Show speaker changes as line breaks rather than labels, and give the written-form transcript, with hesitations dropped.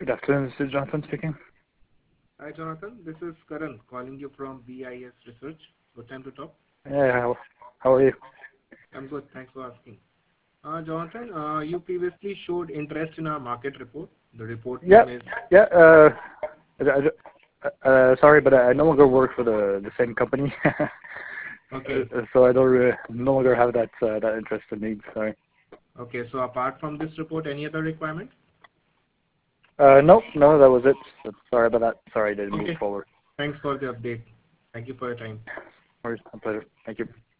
Good afternoon, this is Jonathan speaking.
Hi, Jonathan. This is Karan calling you from BIS Research. Good time to talk.
Yeah, how are you?
I'm good. Thanks for asking. Jonathan, you previously showed interest in our market report. The report
Yeah,
name is
yeah. Sorry, but I no longer work for the same company,
okay.
so I don't no longer have that interest in needs. Sorry.
Okay. So apart from this report, any other requirement?
Nope, no, that was it. Sorry about that. Sorry, I didn't move
Okay.
forward.
Thanks for the update. Thank you for your time.
Of course, my pleasure. Thank you.